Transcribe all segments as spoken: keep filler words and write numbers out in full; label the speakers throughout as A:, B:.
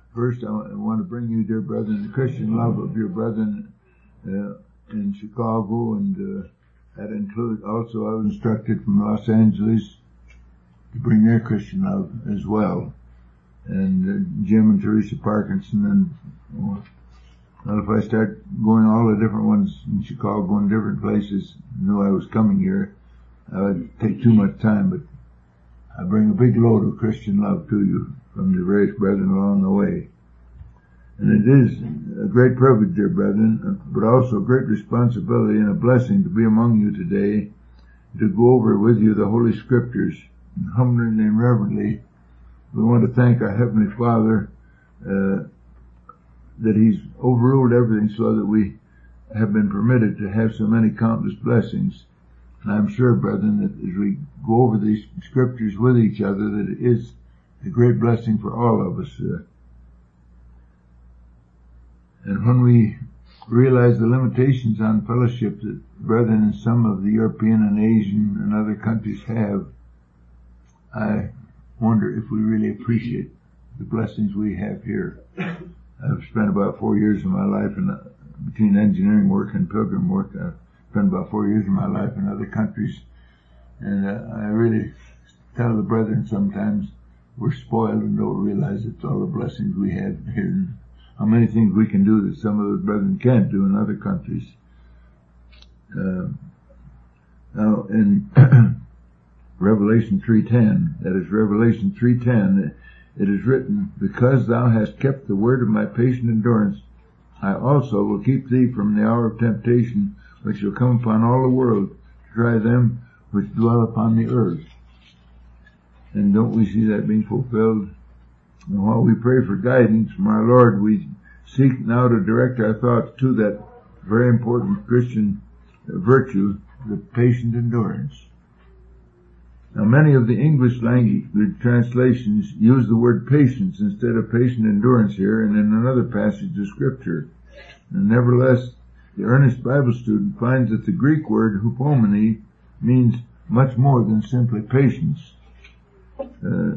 A: First, I want to bring you, dear brethren, the Christian love of your brethren uh, in Chicago, and uh, that includes also I was instructed from Los Angeles to bring their Christian love as well. And uh, Jim and Teresa Parkinson, and well, well, if I start going all the different ones in Chicago and different places, knew I was coming here, I would take too much time, but I bring a big load of Christian love to you from the various brethren along the way. And it is a great privilege, dear brethren, but also a great responsibility and a blessing to be among you today, to go over with you the Holy Scriptures, humbly and reverently. We want to thank our Heavenly Father uh, that He's overruled everything so that we have been permitted to have so many countless blessings. And I'm sure, brethren, that as we go over these Scriptures with each other, that it is a great blessing for all of us. Uh, and when we realize the limitations on fellowship that brethren in some of the European and Asian and other countries have, I wonder if we really appreciate the blessings we have here. I've spent about four years of my life in, uh, between engineering work and pilgrim work. I've spent about four years of my life in other countries, and uh, I really tell the brethren sometimes we're spoiled and don't realize it's all the blessings we have here, and how many things we can do that some of the brethren can't do in other countries. Uh, now in Revelation three ten, that is Revelation three ten, it is written, "Because thou hast kept the word of my patient endurance, I also will keep thee from the hour of temptation, which shall come upon all the world, to try them which dwell upon the earth." And don't we see that being fulfilled? And while we pray for guidance from our Lord, we seek now to direct our thoughts to that very important Christian virtue, the patient endurance. Now, many of the English language translations use the word patience instead of patient endurance here and in another passage of Scripture. And nevertheless, the earnest Bible student finds that the Greek word hupomene means much more than simply patience. Uh,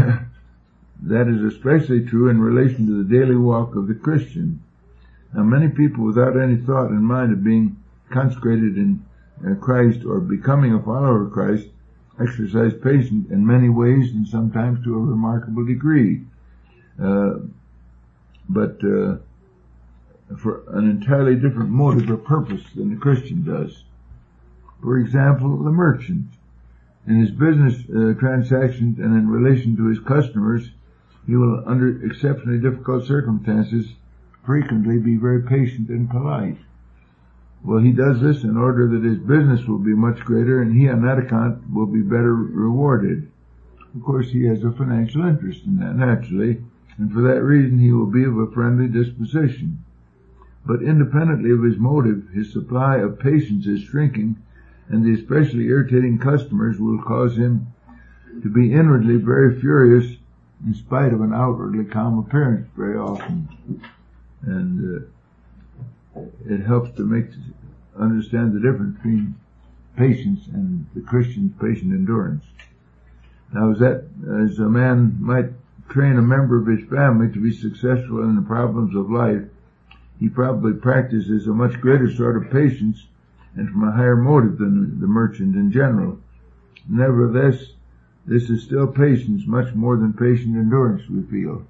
A: that is especially true in relation to the daily walk of the Christian. Now, many people without any thought in mind of being consecrated in uh, Christ or becoming a follower of Christ exercise patience in many ways and sometimes to a remarkable degree. Uh, but uh, for an entirely different motive or purpose than the Christian does. For example, the merchant. In his business uh, transactions and in relation to his customers, he will, under exceptionally difficult circumstances, frequently be very patient and polite. Well, he does this in order that his business will be much greater and he on that account will be better rewarded. Of course, he has a financial interest in that, naturally, and for that reason he will be of a friendly disposition. But independently of his motive, his supply of patience is shrinking, and the especially irritating customers will cause him to be inwardly very furious in spite of an outwardly calm appearance very often. And uh, it helps to make understand the difference between patience and the Christian's patient endurance. Now, as that as a man might train a member of his family to be successful in the problems of life, he probably practices a much greater sort of patience and from a higher motive than the merchant in general. Nevertheless, this is still patience, much more than patient endurance, we feel.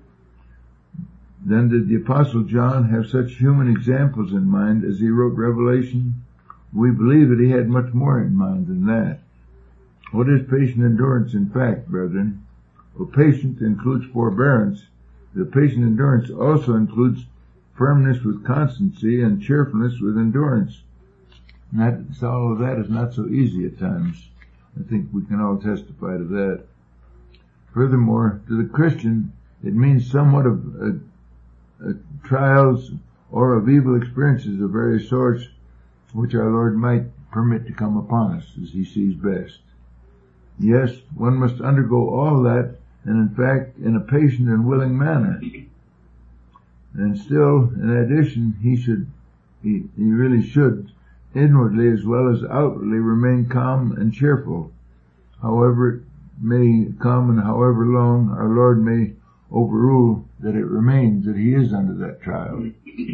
A: Then did the Apostle John have such human examples in mind as he wrote Revelation? We believe that he had much more in mind than that. What is patient endurance in fact, brethren? Well, patience includes forbearance. The patient endurance also includes firmness with constancy and cheerfulness with endurance. And that, all of that is not so easy at times. I think we can all testify to that. Furthermore, to the Christian, it means somewhat of uh, uh, trials or of evil experiences of various sorts, which our Lord might permit to come upon us as He sees best. Yes, one must undergo all that, and in fact, in a patient and willing manner. And still, in addition, he should, he, he really should, inwardly as well as outwardly, remain calm and cheerful. However it may come and however long, our Lord may overrule that it remains that he is under that trial.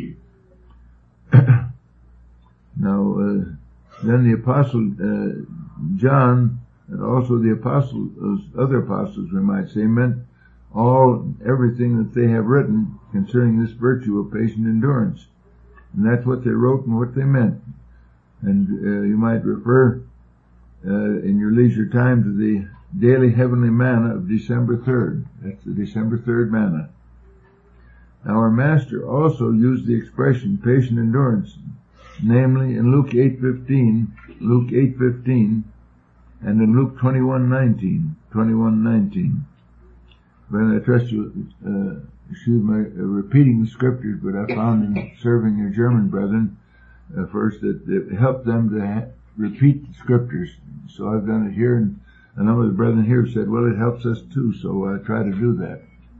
A: Now, uh, then the apostle uh, John, and also the apostles, other apostles, we might say, meant all, everything that they have written concerning this virtue of patient endurance. And that's what they wrote and what they meant. And uh, you might refer uh, in your leisure time to the daily heavenly manna of December third. That's the December third manna. Now our Master also used the expression patient endurance, namely in Luke eight fifteen, Luke eight fifteen, and in Luke twenty-one nineteen, twenty-one nineteen. But I trust you, uh, excuse my uh, repeating the scriptures, but I found in serving your German brethren uh, first that it helped them to ha- repeat the scriptures. So I've done it here, and a number of the brethren here said, well, it helps us too, so I try to do that.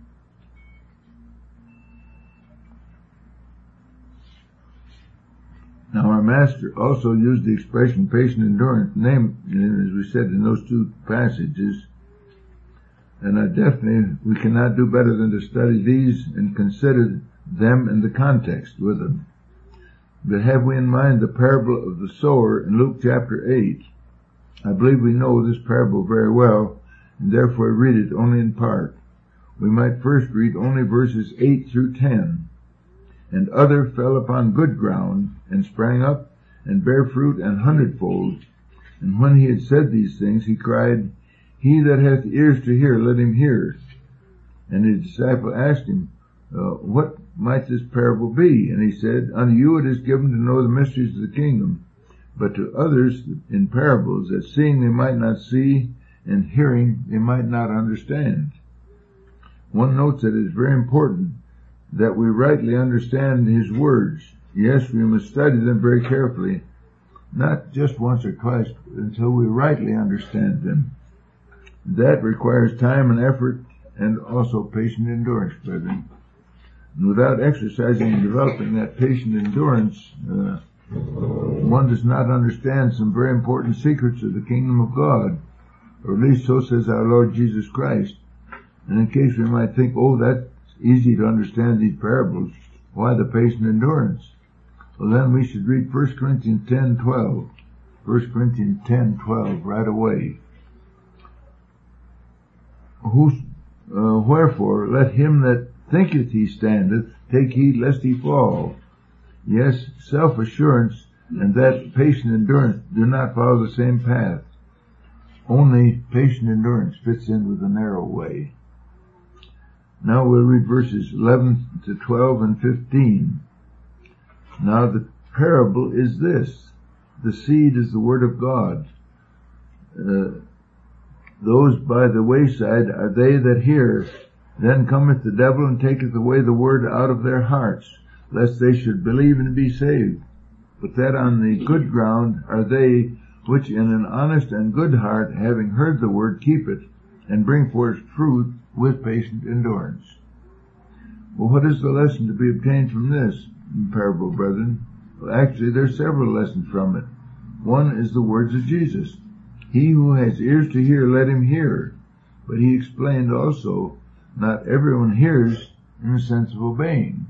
A: Now our Master also used the expression patient endurance, name, as we said in those two passages, and I definitely, we cannot do better than to study these and consider them in the context with them. But have we in mind the parable of the sower in Luke chapter eight? I believe we know this parable very well, and therefore read it only in part. We might first read only verses eight through ten. And other fell upon good ground, and sprang up, and bare fruit an hundredfold. And when he had said these things, he cried, He that hath ears to hear, let him hear. And his disciple asked him, uh, What might this parable be? And he said, Unto you it is given to know the mysteries of the kingdom, but to others in parables, that seeing they might not see, and hearing they might not understand. One notes that it is very important that we rightly understand his words. Yes, we must study them very carefully, not just once or twice, until we rightly understand them. That requires time and effort, and also patient endurance, brethren. And without exercising and developing that patient endurance, uh, one does not understand some very important secrets of the kingdom of God, or at least so says our Lord Jesus Christ. And in case we might think, oh, that's easy to understand these parables, why the patient endurance? Well, then we should read First Corinthians ten twelve. First Corinthians ten twelve right away. Who, uh, wherefore, let him that thinketh he standeth take heed lest he fall. Yes, self-assurance and that patient endurance do not follow the same path. Only patient endurance fits in with the narrow way. Now we'll read verses eleven to twelve and fifteen. Now the parable is this. The seed is the word of God. Uh, those by the wayside are they that hear. Then cometh the devil and taketh away the word out of their hearts, lest they should believe and be saved. But that on the good ground are they which in an honest and good heart, having heard the word, keep it, and bring forth fruit with patient endurance. Well, what is the lesson to be obtained from this parable, brethren? Well, actually, there's several lessons from it. One is the words of Jesus. He who has ears to hear, let him hear. But he explained also, not everyone hears in the sense of obeying.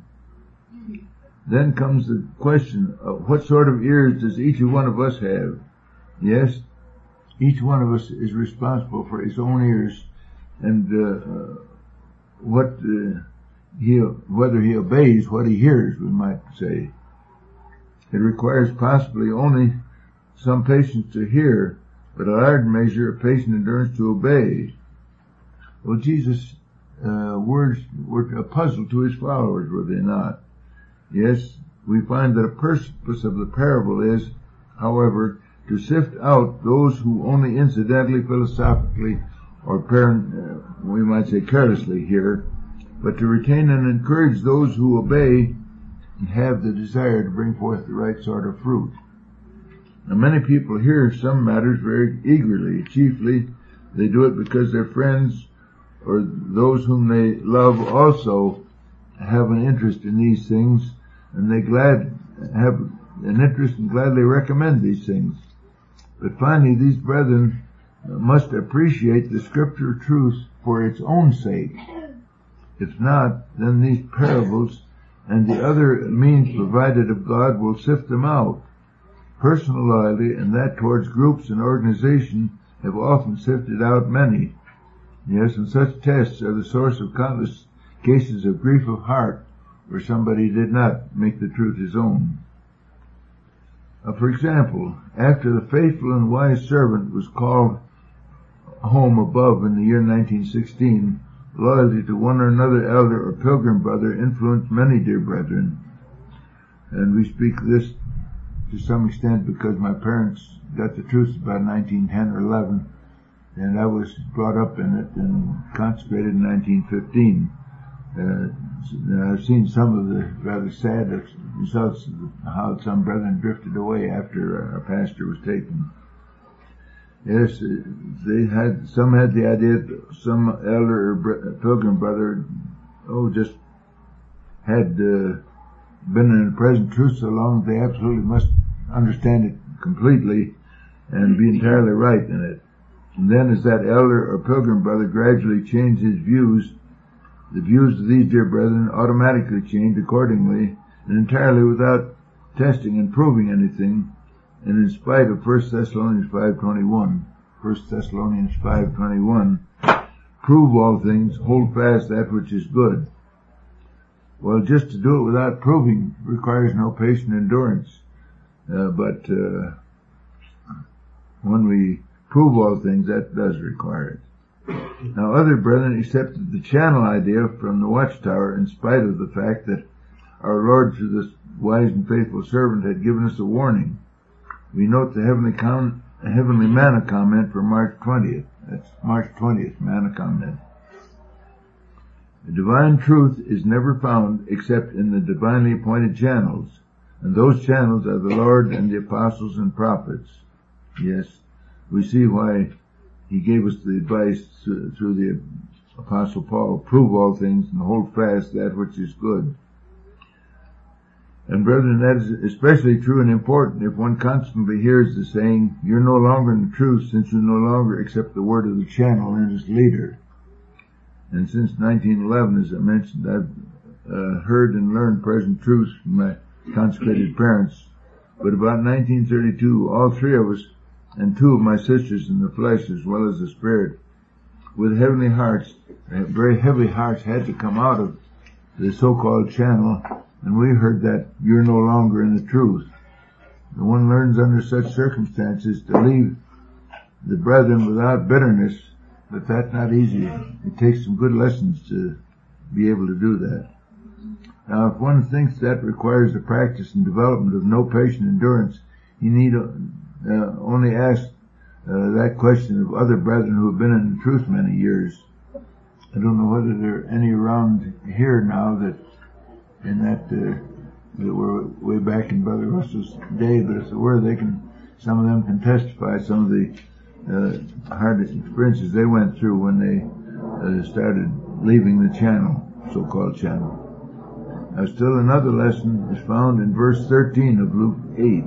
A: Then comes the question of what sort of ears does each one of us have? Yes, each one of us is responsible for his own ears, and uh, what uh, he, whether he obeys what he hears, we might say. It requires possibly only some patience to hear, but a large measure of patient endurance to obey. Well, Jesus' uh, words were a puzzle to his followers, were they not? Yes, we find that a purpose of the parable is, however, to sift out those who only incidentally, philosophically, or parent, uh, we might say carelessly hear, but to retain and encourage those who obey and have the desire to bring forth the right sort of fruit. Now, many people hear some matters very eagerly. Chiefly, they do it because their friends or those whom they love also have an interest in these things, and they glad have an interest and gladly recommend these things. But finally, these brethren must appreciate the scripture truth for its own sake. If not, then these parables and the other means provided of God will sift them out. Personal loyalty and that towards groups and organizations have often sifted out many. Yes, and such tests are the source of countless cases of grief of heart where somebody did not make the truth his own. Uh, for example, after the faithful and wise servant was called home above in the year nineteen sixteen, loyalty to one or another elder or pilgrim brother influenced many dear brethren. And we speak this to some extent because my parents got the truth about nineteen ten or eleven, and I was brought up in it and consecrated in nineteen fifteen. Uh, I've seen some of the rather sad results of how some brethren drifted away after our pastor was taken. Yes, they had, some had the idea that some elder or pilgrim brother, oh, just had uh, been in the present truth so long they absolutely must understand it completely and be entirely right in it. And then as that elder or pilgrim brother gradually changed his views, the views of these dear brethren automatically changed accordingly and entirely without testing and proving anything, and in spite of First Thessalonians five twenty-one, First Thessalonians five twenty-one, prove all things, hold fast that which is good. Well, just to do it without proving requires no patient endurance, uh, but uh, when we prove all things, that does require it. Now, other brethren accepted the channel idea from the Watchtower in spite of the fact that our Lord, through this wise and faithful servant, had given us a warning. We note the heavenly, com- heavenly manna comment for March twentieth. That's March twentieth, manna comment. The divine truth is never found except in the divinely appointed channels, and those channels are the Lord and the apostles and prophets. Yes, we see why he gave us the advice through the Apostle Paul, prove all things and hold fast that which is good. And brethren, that is especially true and important if one constantly hears the saying, you're no longer in the truth since you no longer accept the word of the channel and its leader. And since nineteen eleven, as I mentioned, I've uh, heard and learned present truths from my consecrated parents. But about nineteen thirty-two, all three of us and two of my sisters in the flesh as well as the spirit, with heavenly hearts, very heavy hearts, had to come out of the so-called channel, and we heard that you're no longer in the truth. And one learns under such circumstances to leave the brethren without bitterness, but that's not easy. It takes some good lessons to be able to do that. Now, if one thinks that requires the practice and development of no patient endurance, he need uh, only ask uh, that question of other brethren who have been in the truth many years. I don't know whether there are any around here now that in that uh, that were way back in Brother Russell's day, but if there were, they can, some of them can testify some of the uh, hard experiences they went through when they uh, started leaving the channel, so-called channel. Now, still another lesson is found in verse thirteen of Luke eight.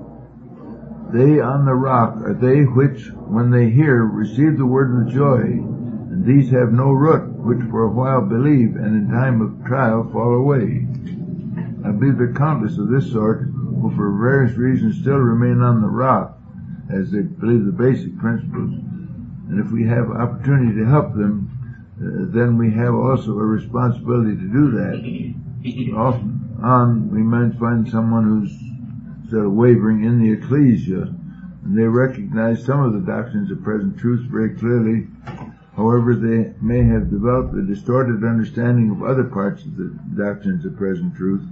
A: They on the rock are they which, when they hear, receive the word with joy, and these have no root, which for a while believe, and in time of trial fall away. I believe there are countless of this sort who for various reasons still remain on the rock, as they believe the basic principles. And if we have opportunity to help them, uh, then we have also a responsibility to do that. Often on, we might find someone who's sort of wavering in the ecclesia, and they recognize some of the doctrines of present truth very clearly. However, they may have developed a distorted understanding of other parts of the doctrines of present truth.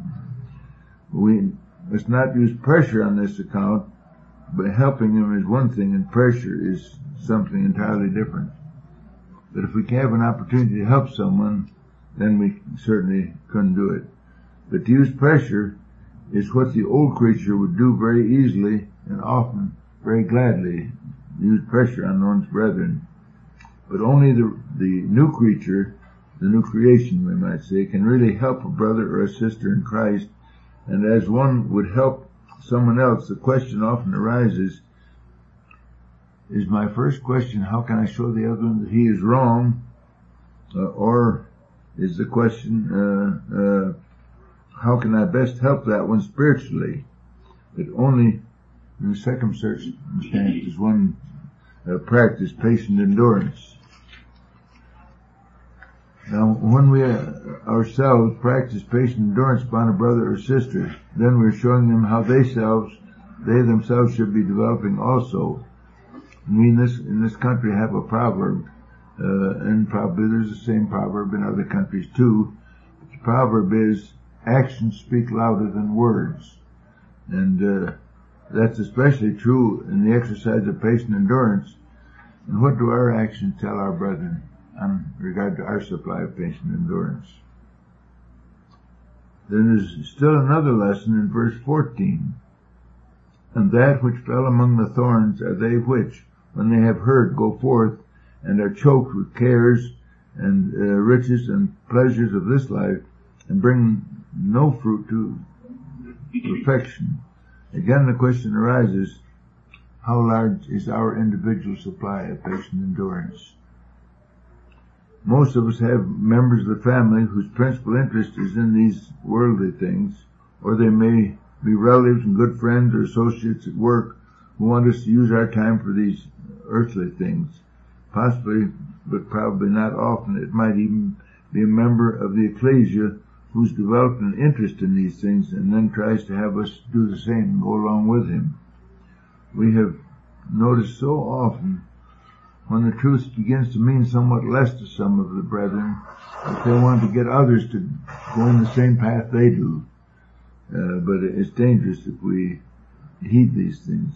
A: We must not use pressure on this account, but helping them is one thing, and pressure is something entirely different. But if we can have an opportunity to help someone, then we certainly couldn't do it. But to use pressure is what the old creature would do very easily and often very gladly, use pressure on one's brethren. But only the, the new creature, the new creation, we might say, can really help a brother or a sister in Christ. And as one would help someone else, the question often arises, is my first question, how can I show the other one that he is wrong? Uh, or is the question, uh, uh, how can I best help that one spiritually? That only in circumstances one uh, practice patient endurance. Now, when we uh, ourselves practice patient endurance upon a brother or sister, then we're showing them how they selves, they themselves should be developing also. We in this, in this country have a proverb, uh, and probably there's the same proverb in other countries too. The proverb is, actions speak louder than words. And, uh, that's especially true in the exercise of patient endurance. And what do our actions tell our brethren in regard to our supply of patient endurance? Then there's still another lesson in verse fourteen. And that which fell among the thorns are they which, when they have heard, go forth, and are choked with cares and uh, riches and pleasures of this life, and bring no fruit to perfection. Again, the question arises, how large is our individual supply of patient endurance? Most of us have members of the family whose principal interest is in these worldly things, or they may be relatives and good friends or associates at work who want us to use our time for these earthly things. Possibly, but probably not often, it might even be a member of the ecclesia who's developed an interest in these things and then tries to have us do the same and go along with him. We have noticed so often when the truth begins to mean somewhat less to some of the brethren, that they want to get others to go in the same path they do. Uh, but it's dangerous if we heed these things.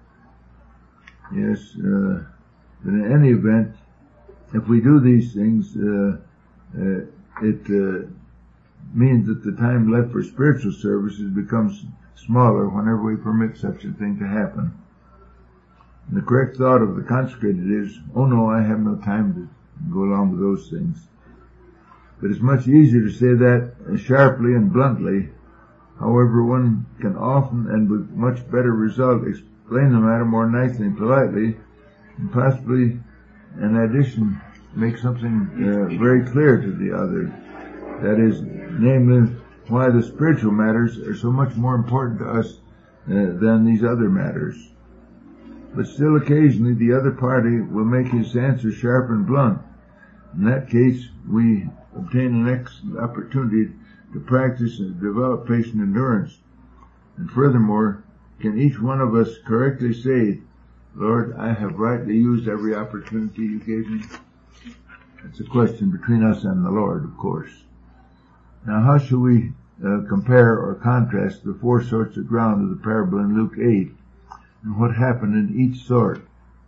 A: Yes, uh, but in any event, if we do these things, uh, uh, it uh, means that the time left for spiritual services becomes smaller whenever we permit such a thing to happen. And the correct thought of the consecrated is, oh no, I have no time to go along with those things. But it's much easier to say that sharply and bluntly. However, one can often and with much better result explain the matter more nicely and politely, and possibly, in addition, make something uh, very clear to the other. That is, namely, why the spiritual matters are so much more important to us uh, than these other matters. But still occasionally the other party will make his answer sharp and blunt. In that case, we obtain an excellent opportunity to practice and develop patient endurance. And furthermore, can each one of us correctly say, Lord, I have rightly used every opportunity you gave me? That's a question between us and the Lord, of course. Now, how shall we uh, compare or contrast the four sorts of ground of the parable in Luke eight, and what happened in each sort?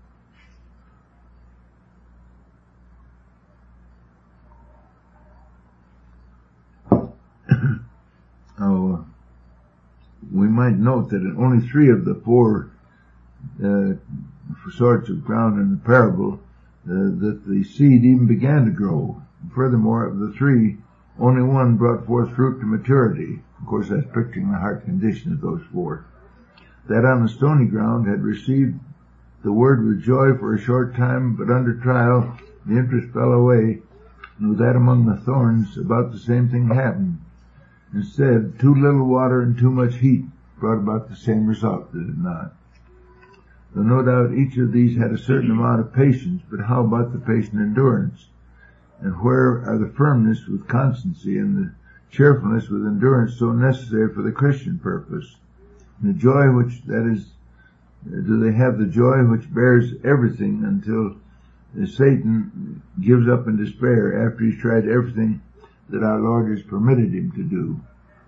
A: Oh, we might note that in only three of the four uh, sorts of ground in the parable, uh, that the seed even began to grow. And furthermore, of the three, only one brought forth fruit to maturity. Of course, that's picturing the heart condition of those four. That on the stony ground had received the word with joy for a short time, but under trial the interest fell away, and with that among the thorns about the same thing happened. Instead, too little water and too much heat brought about the same result, did it not? Though no doubt each of these had a certain amount of patience, but how about the patient endurance? And where are the firmness with constancy and the cheerfulness with endurance so necessary for the Christian purpose? And the joy which, that is, do they have the joy which bears everything until Satan gives up in despair after he's tried everything that our Lord has permitted him to do?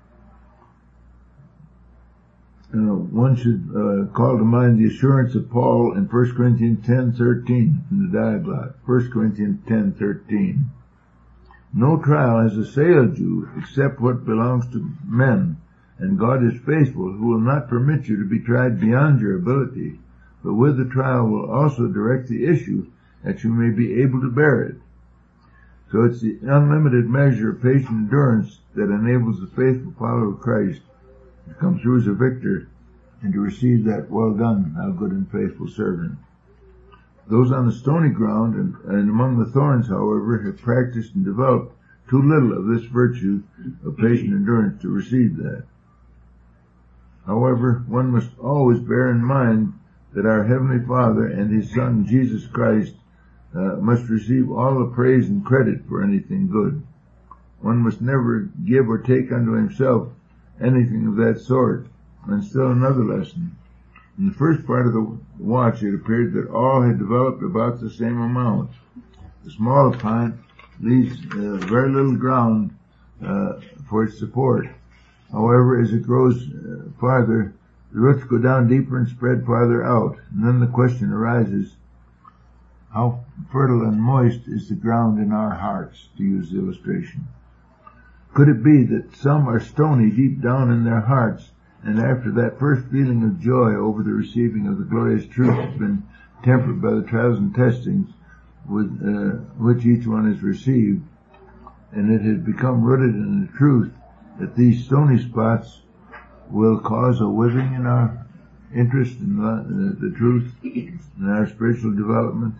A: Uh, one should uh, call to mind the assurance of Paul in First Corinthians ten thirteen in the Diaglott. First Corinthians ten thirteen. No trial has assailed you except what belongs to men, and God is faithful, who will not permit you to be tried beyond your ability, but with the trial will also direct the issue, that you may be able to bear it. So it's the unlimited measure of patient endurance that enables the faithful follower of Christ to come through as a victor and to receive that well done, thou good and faithful servant. Those on the stony ground and, and among the thorns, however, have practiced and developed too little of this virtue of patient endurance to receive that. However, one must always bear in mind that our Heavenly Father and His Son, Jesus Christ, uh, must receive all the praise and credit for anything good. One must never give or take unto himself anything of that sort. And still another lesson. In the first part of the watch, it appeared that all had developed about the same amount. The smaller plant leaves uh, very little ground uh, for its support. However, as it grows uh, farther, the roots go down deeper and spread farther out. And then the question arises, how fertile and moist is the ground in our hearts, to use the illustration? Could it be that some are stony deep down in their hearts, and after that first feeling of joy over the receiving of the glorious truth has been tempered by the trials and testings with uh, which each one is received, and it has become rooted in the truth, that these stony spots will cause a withering in our interest in the, the truth, in our spiritual development?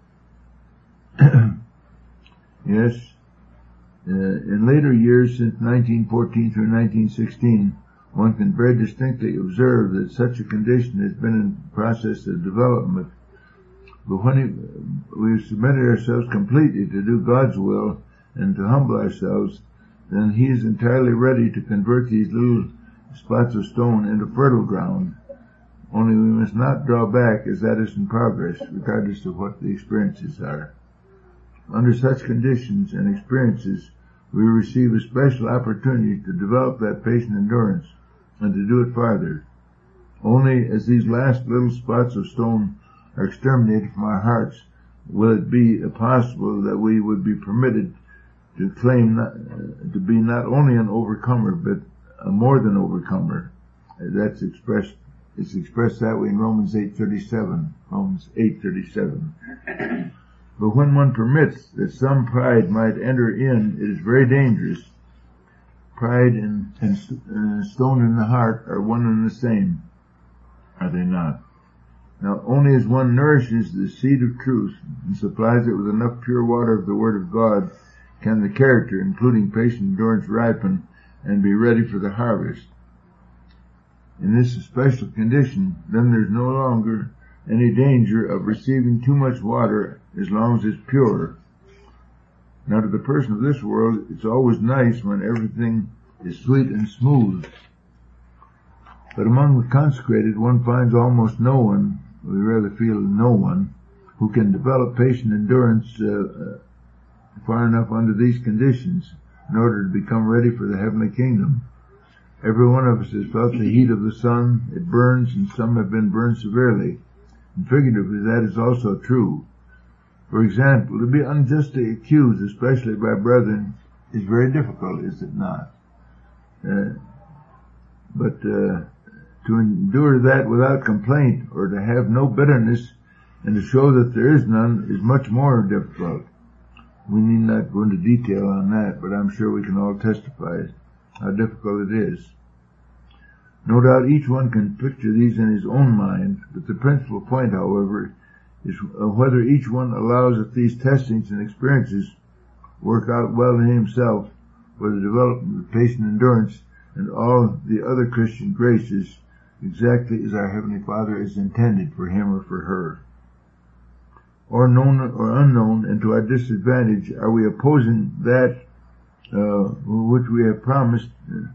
A: Yes. Uh, in later years, since nineteen fourteen through nineteen sixteen, one can very distinctly observe that such a condition has been in process of development. But when it, we've submitted ourselves completely to do God's will and to humble ourselves, then He is entirely ready to convert these little spots of stone into fertile ground. Only we must not draw back, as that is in progress, regardless of what the experiences are. Under such conditions and experiences, we receive a special opportunity to develop that patient endurance and to do it farther. Only as these last little spots of stone are exterminated from our hearts will it be possible that we would be permitted to claim not, uh, to be not only an overcomer, but a more than overcomer. Uh, that's expressed, it's expressed that way in Romans eight thirty-seven. Romans eight thirty-seven. But when one permits that some pride might enter in, it is very dangerous. Pride and, and uh, stone in the heart are one and the same, are they not? Now, only as one nourishes the seed of truth and supplies it with enough pure water of the Word of God can the character, including patient endurance, ripen and be ready for the harvest. In this special condition, then there's no longer any danger of receiving too much water as long as it's pure. Now, to the person of this world, it's always nice when everything is sweet and smooth. But among the consecrated, one finds almost no one, we rather feel no one, who can develop patient endurance uh, uh, far enough under these conditions in order to become ready for the heavenly kingdom. Every one of us has felt the heat of the sun. It burns, and some have been burned severely. And figuratively, that is also true. For example, to be unjustly accused, especially by brethren, is very difficult, is it not? Uh, but uh, to endure that without complaint, or to have no bitterness, and to show that there is none, is much more difficult. We need not go into detail on that, but I'm sure we can all testify how difficult it is. No doubt each one can picture these in his own mind, but the principal point, however, is whether each one allows that these testings and experiences work out well in himself for the development of patient endurance and all the other Christian graces, exactly as our Heavenly Father is intended for him or for her. Or known or unknown, and to our disadvantage, are we opposing that uh, which we have promised uh,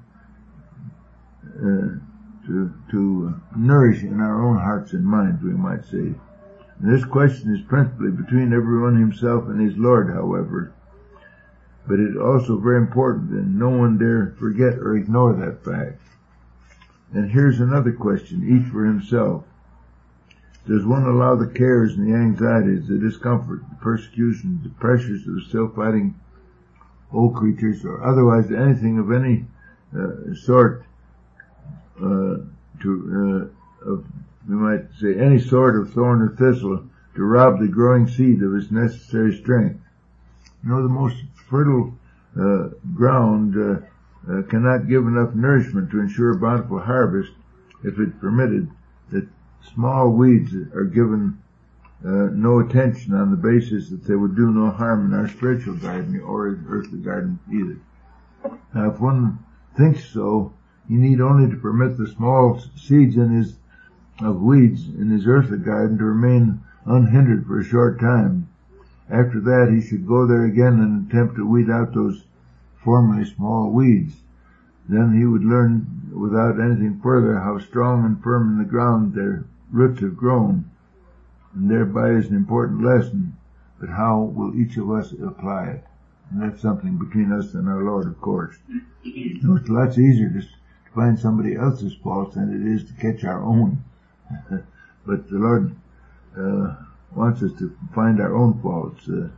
A: uh, to, to nourish in our own hearts and minds, we might say. And this question is principally between everyone himself and his Lord, however, but it is also very important, and no one dare forget or ignore that fact. And here's another question, each for himself. Does one allow the cares and the anxieties, the discomfort, the persecutions, the pressures of the still fighting old creatures, or otherwise anything of any uh, sort, uh, to, uh, of, we might say, any sort of thorn or thistle, to rob the growing seed of its necessary strength? You know, the most fertile uh, ground uh, uh, cannot give enough nourishment to ensure a bountiful harvest if it's permitted that small weeds are given uh, no attention on the basis that they would do no harm in our spiritual garden or in earthly garden either. Now, if one thinks so, he need only to permit the small seeds in his of weeds in his earthly garden to remain unhindered for a short time. After that, he should go there again and attempt to weed out those formerly small weeds. Then he would learn without anything further how strong and firm in the ground their roots have grown, and thereby is an important lesson, but how will each of us apply it? And that's something between us and our Lord, of course. You know, it's lots easier to find somebody else's faults than it is to catch our own. But the Lord uh, wants us to find our own faults. Uh,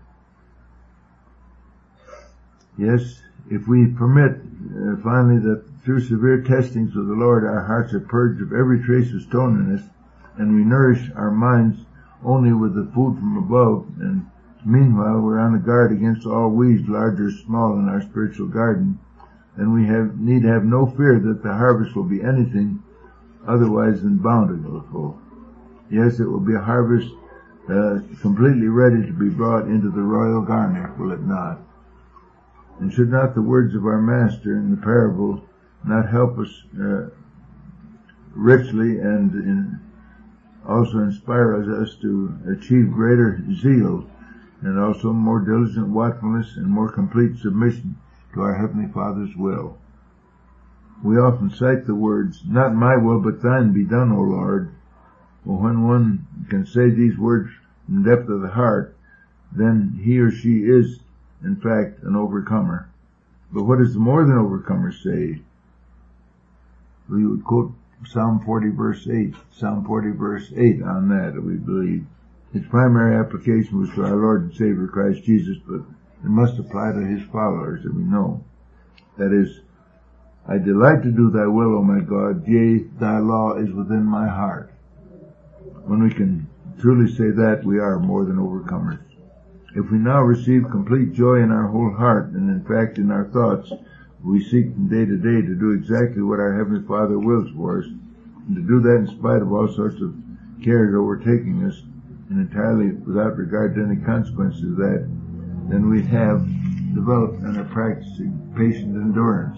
A: yes, if we permit, uh, finally, that through severe testings of the Lord our hearts are purged of every trace of stoniness, and we nourish our minds only with the food from above, and meanwhile we're on the guard against all weeds, large or small, in our spiritual garden, then we have need have no fear that the harvest will be anything otherwise than bountiful. Yes, it will be a harvest uh, completely ready to be brought into the royal garner, will it not? And should not the words of our Master in the parable not help us uh, richly and in, also inspire us to achieve greater zeal and also more diligent watchfulness and more complete submission to our Heavenly Father's will? We often cite the words, "Not my will, but thine be done, O Lord." Well, when one can say these words from the depth of the heart, then he or she is, in fact, an overcomer. But what does the more than overcomer say? We would quote Psalm forty verse eight, Psalm forty verse eight on that, we believe. Its primary application was to our Lord and Savior Christ Jesus, but it must apply to his followers, that we know. That is, I delight to do thy will, O my God, yea, thy law is within my heart. When we can truly say that, we are more than overcomers. If we now receive complete joy in our whole heart, and in fact in our thoughts, we seek from day to day to do exactly what our Heavenly Father wills for us, and to do that in spite of all sorts of cares overtaking us, and entirely without regard to any consequences of that, then we have developed and are practicing patient endurance.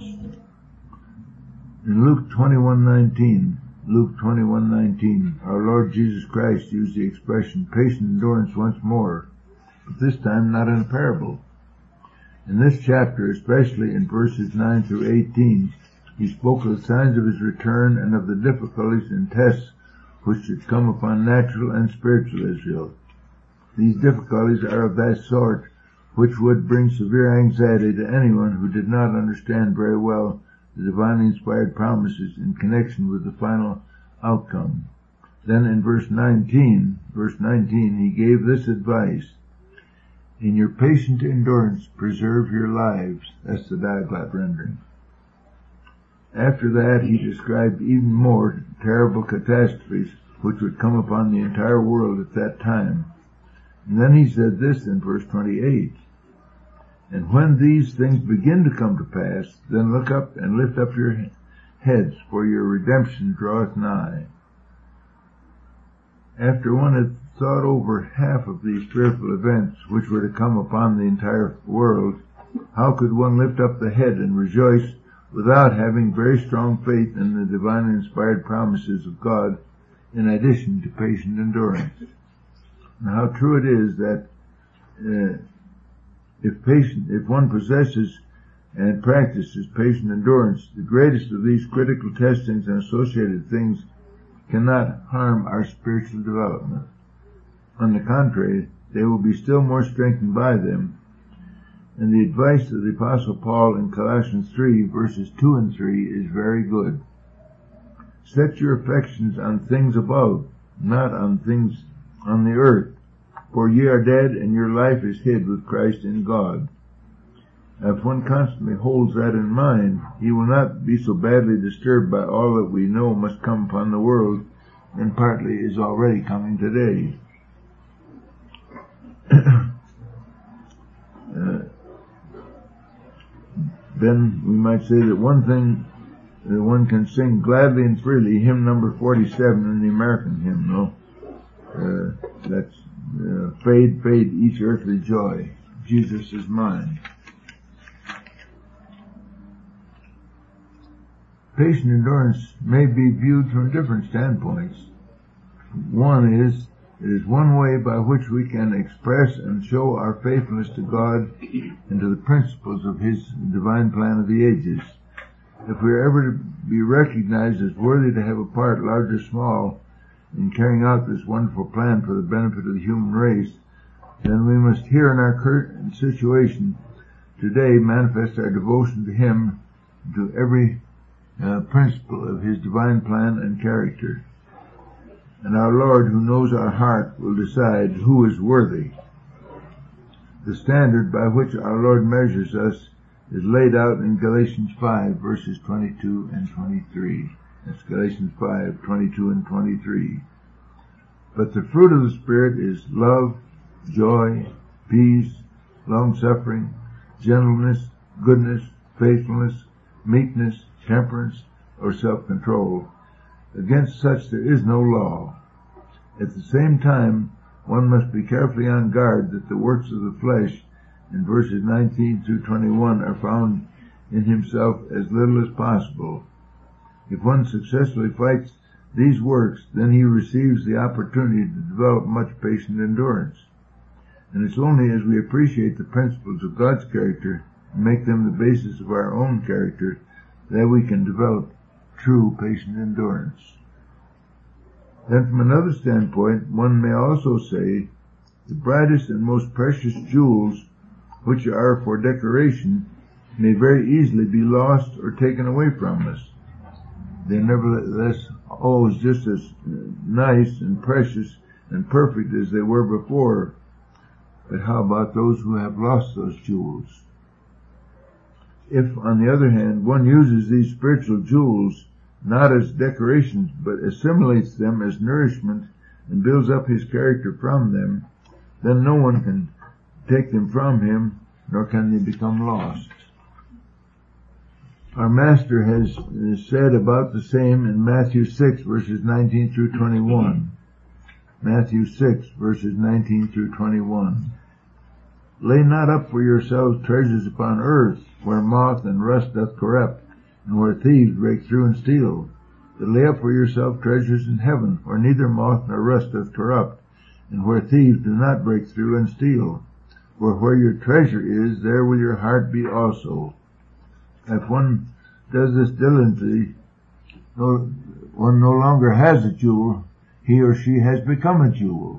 A: In Luke twenty-one nineteen, Luke twenty-one nineteen, our Lord Jesus Christ used the expression patient endurance once more, but this time not in a parable. In this chapter, especially in verses nine through eighteen, he spoke of the signs of his return and of the difficulties and tests which should come upon natural and spiritual Israel. These difficulties are of that sort which would bring severe anxiety to anyone who did not understand very well the divinely inspired promises in connection with the final outcome. Then in verse nineteen, verse nineteen, he gave this advice: "In your patient endurance, preserve your lives." That's the Diaglott rendering. After that, he described even more terrible catastrophes which would come upon the entire world at that time. And then he said this in verse twenty-eight: "And when these things begin to come to pass, then look up and lift up your heads, for your redemption draweth nigh." After one had thought over half of these fearful events which were to come upon the entire world, how could one lift up the head and rejoice without having very strong faith in the divinely inspired promises of God, in addition to patient endurance? And how true it is that uh, if patient, if one possesses and practices patient endurance, the greatest of these critical testings and associated things cannot harm our spiritual development. On the contrary, they will be still more strengthened by them. And the advice of the Apostle Paul in Colossians three, verses two and three, is very good. "Set your affections on things above, not on things on the earth. For ye are dead, and your life is hid with Christ in God." Now, if one constantly holds that in mind, he will not be so badly disturbed by all that we know must come upon the world, and partly is already coming today. uh, then we might say that one thing that one can sing gladly and freely, hymn number forty-seven in the American hymnal. Uh, that's fade, fade each earthly joy. Jesus is mine. Patient endurance may be viewed from different standpoints. One is, it is one way by which we can express and show our faithfulness to God and to the principles of His divine plan of the ages. If we are ever to be recognized as worthy to have a part, large or small, in carrying out this wonderful plan for the benefit of the human race, then we must here in our current situation today manifest our devotion to Him, to every uh, principle of His divine plan and character. And our Lord, who knows our heart, will decide who is worthy. The standard by which our Lord measures us is laid out in Galatians five, verses twenty-two and twenty-three. That's Galatians five, twenty-two and twenty-three. But the fruit of the Spirit is love, joy, peace, long-suffering, gentleness, goodness, faithfulness, meekness, temperance, or self-control. Against such there is no law. At the same time, one must be carefully on guard that the works of the flesh in verses nineteen through twenty-one are found in himself as little as possible. If one successfully fights these works, then he receives the opportunity to develop much patient endurance. And it's only as we appreciate the principles of God's character and make them the basis of our own character that we can develop true patient endurance. Then from another standpoint, one may also say the brightest and most precious jewels, which are for decoration, may very easily be lost or taken away from us. They're nevertheless always just as nice and precious and perfect as they were before. But how about those who have lost those jewels? If, on the other hand, one uses these spiritual jewels not as decorations, but assimilates them as nourishment and builds up his character from them, then no one can take them from him, nor can they become lost. Our Master has said about the same in Matthew six, verses nineteen through twenty-one. Matthew six, verses nineteen through twenty-one. Lay not up for yourselves treasures upon earth, where moth and rust doth corrupt, and where thieves break through and steal. But lay up for yourself treasures in heaven, where neither moth nor rust doth corrupt, and where thieves do not break through and steal. For where your treasure is, there will your heart be also. If one does this diligently, no, one no longer has a jewel, he or she has become a jewel.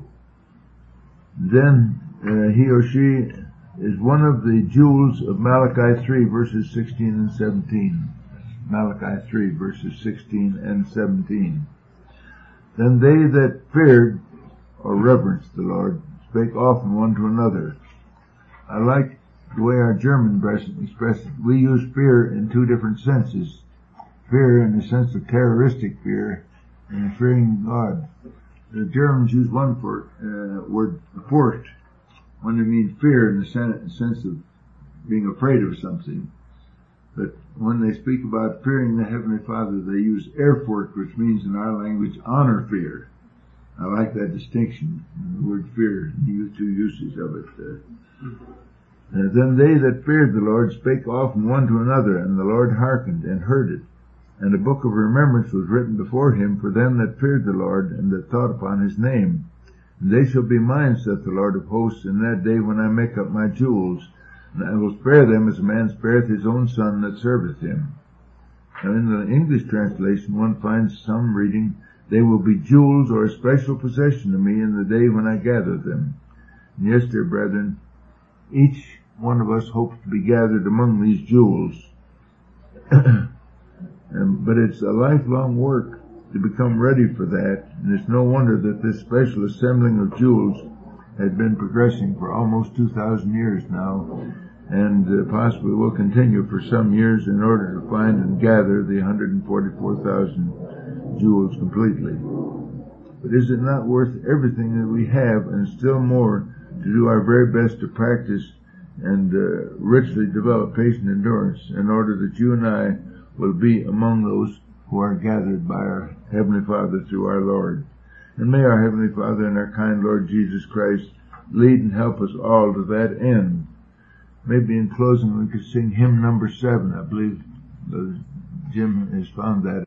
A: Then uh, he or she is one of the jewels of Malachi three, verses sixteen and seventeen. Malachi three, verses sixteen and seventeen. Then they that feared or reverenced the Lord spake often one to another. I like the way our German brethren express it. We use fear in two different senses. Fear in the sense of terroristic fear and fearing God. The Germans use one for, uh, word, Furcht, when they mean fear in the sense of being afraid of something. But when they speak about fearing the Heavenly Father, they use Ehrfurcht, which means in our language honor fear. I like that distinction in the word fear, the two uses of it. Uh, uh, then they that feared the Lord spake often one to another, and the Lord hearkened and heard it. And a book of remembrance was written before him for them that feared the Lord, and that thought upon his name. And they shall be mine, saith the Lord of hosts, in that day when I make up my jewels, and I will spare them as a man spareth his own son that serveth him. Now in the English translation one finds some reading, they will be jewels or a special possession to me in the day when I gather them. And yes, dear brethren, each one of us hopes to be gathered among these jewels. um, but it's a lifelong work to become ready for that, and it's no wonder that this special assembling of jewels has been progressing for almost two thousand years now, and uh, possibly will continue for some years in order to find and gather the one hundred forty-four thousand jewels completely. But is it not worth everything that we have, and still more, to do our very best to practice and uh, richly develop patient endurance in order that you and I will be among those who are gathered by our Heavenly Father through our Lord? And may our Heavenly Father and our kind Lord Jesus Christ lead and help us all to that end. Maybe in closing we could sing hymn number seven. I believe Jim has found that.